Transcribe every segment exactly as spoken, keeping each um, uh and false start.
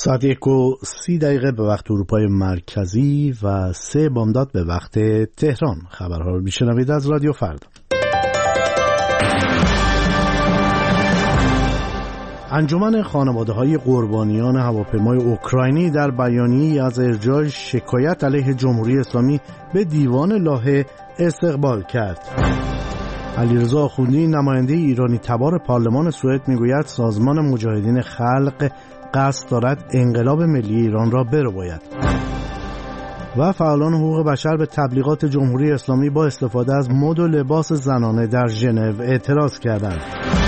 ساعت یک و سی دقیقه به وقت اروپای مرکزی و سه بامداد به وقت تهران. خبرها رو میشنوید از رادیو فردا. انجمن خانواده‌های قربانیان هواپیمای اوکراینی در بیانیه‌ای از ارجاع شکایت علیه جمهوری اسلامی به دیوان لاهه استقبال کرد. علیرضا آخوندی نماینده ایرانی تبار پارلمان سوئد میگوید سازمان مجاهدین خلق قصد دارد انقلاب ملی ایران را برباید. و فعالان حقوق بشر به تبلیغات جمهوری اسلامی با استفاده از مد و لباس زنانه در ژنو اعتراض کردند.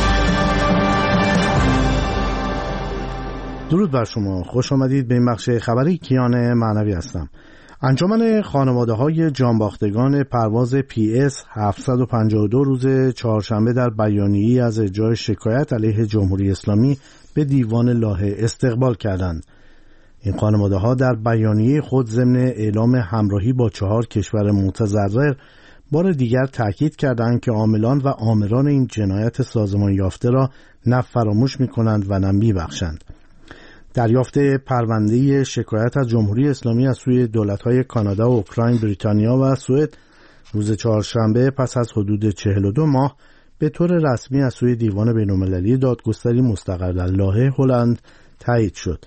درود بر شما، خوش آمدید به این بخش خبری. کیان معنوی هستم. انجمن خانواده‌های جانباختگان پرواز پی اس هفتصد و پنجاه و دو روز چهارشنبه در بیانیه‌ای از ارجاع شکایت علیه جمهوری اسلامی به دیوان لاهه استقبال کردند. این خانواده‌ها در بیانیه خود ضمن اعلام همراهی با چهار کشور متضرر بار دیگر تاکید کردند که عاملان و آمران این جنایت سازمان یافته را نه فراموش می‌کنند و نه می‌بخشند. دریافت پرونده شکایت از جمهوری اسلامی از سوی دولت‌های کانادا و اوکراین، بریتانیا و سوئد روز چهارشنبه پس از حدود چهل و دو ماه به طور رسمی از سوی دیوان بین‌المللی دادگستری مستقر در لاهه هلند تایید شد.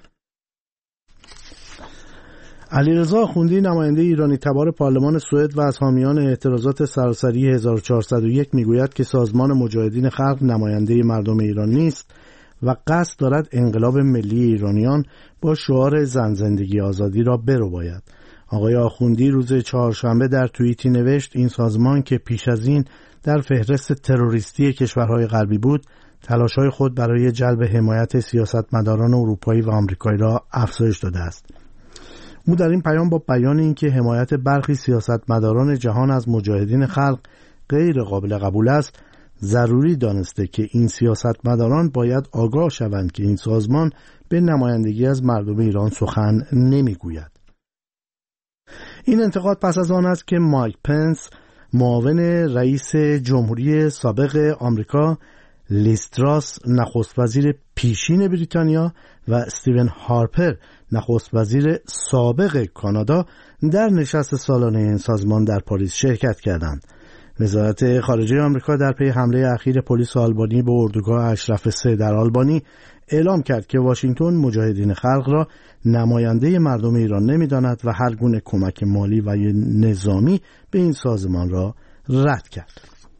علیرضا آخوندی نماینده ایرانی تبار پارلمان سوئد و از حامیان اعتراضات سراسری هزار و چهارصد و یک میگوید که سازمان مجاهدین خلق نماینده مردم ایران نیست و قصد دارد انقلاب ملی ایرانیان با شعار زن زندگی آزادی را برباید. آقای آخوندی روز چهارشنبه در توییتی نوشت این سازمان که پیش از این در فهرست تروریستی کشورهای غربی بود، تلاش‌های خود برای جلب حمایت سیاستمداران اروپایی و آمریکایی را افزایش داده است. او در این پیام با بیان اینکه حمایت برخی سیاستمداران جهان از مجاهدین خلق غیر قابل قبول است، ضروری دانسته که این سیاستمداران باید آگاه شوند که این سازمان به نمایندگی از مردم ایران سخن نمیگوید. این انتقاد پس از آن است که مایک پنس، معاون رئیس جمهوری سابق آمریکا، لیز تراس نخست وزیر پیشین بریتانیا و استیون هارپر نخست وزیر سابق کانادا در نشست سالانه این سازمان در پاریس شرکت کردند. وزارت خارجه آمریکا در پی حمله اخیر پلیس آلبانی به اردوگاه اشرف سه در آلبانی اعلام کرد که واشنگتن مجاهدین خلق را نماینده مردم ایران نمی‌داند و هر گونه کمک مالی و نظامی به این سازمان را رد کرد.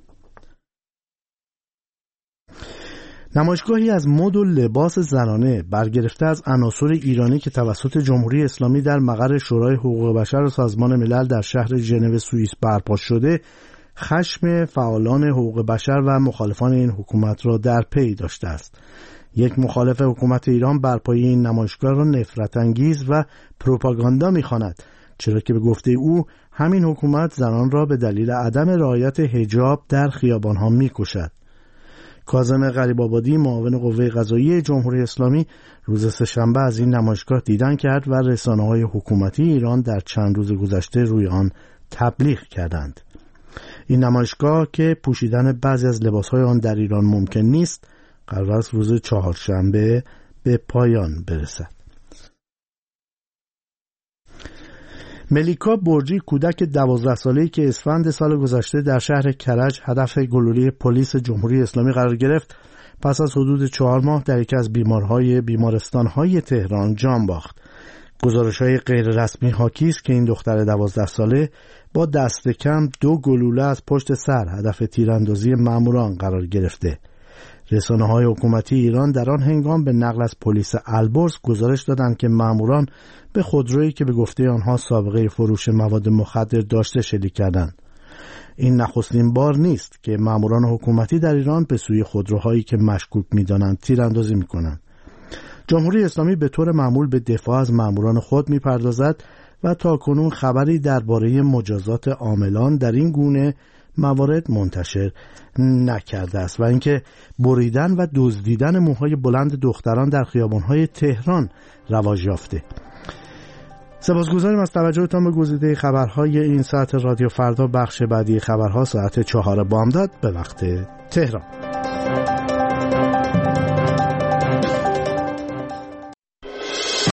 نمایشگاهی از مد و لباس زنانه برگرفته از عناصر ایرانی که توسط جمهوری اسلامی در مقر شورای حقوق بشر و سازمان ملل در شهر ژنو سوئیس برپا شده، خشم فعالان حقوق بشر و مخالفان این حکومت را در پی داشته است. یک مخالف حکومت ایران برپایی این نمایشگاه را نفرت انگیز و پروپاگاندا می‌خواند، چرا که به گفته او همین حکومت زنان را به دلیل عدم رعایت حجاب در خیابان‌ها می‌کشد. کاظم غریب‌آبادی معاون قوه قضاییه جمهوری اسلامی روز سه‌شنبه از این نمایشگاه دیدن کرد و رسانه‌های حکومتی ایران در چند روز گذشته روی آن تبلیغ کردند. این نمایشگاه که پوشیدن بعضی از لباس‌های آن در ایران ممکن نیست، قرار است روز چهارشنبه به پایان برسد. ملیکا برجی، کودک دوازده ساله‌ای که اسفند سال گذشته در شهر کرج هدف گلوله پلیس جمهوری اسلامی قرار گرفت، پس از حدود چهار ماه در یکی از بیمارهای بیمارستان‌های تهران جان باخت. گزارش‌های غیر رسمی حاکی است که این دختر دوازده ساله با دست کم دو گلوله از پشت سر هدف تیراندازی ماموران قرار گرفته. رسانه‌های حکومتی ایران در آن هنگام به نقل از پلیس البرز گزارش دادند که ماموران به خودرویی که به گفته آنها سابقه فروش مواد مخدر داشته شلیک کردند. این نخستین بار نیست که ماموران حکومتی در ایران به سوی خودروهایی که مشکوک می‌دانند تیراندازی می‌کنند. جمهوری اسلامی به طور معمول به دفاع از ماموران خود می‌پردازد و تاکنون خبری درباره مجازات عاملان در این گونه موارد منتشر نکرده است و اینکه بریدن و دزدیدن موهای بلند دختران در خیابان‌های تهران رواج یافته. سپاسگزاریم از توجهتان به گزیده خبرهای این ساعت رادیو فردا. بخش بعدی خبرها ساعت چهار بامداد به وقت تهران.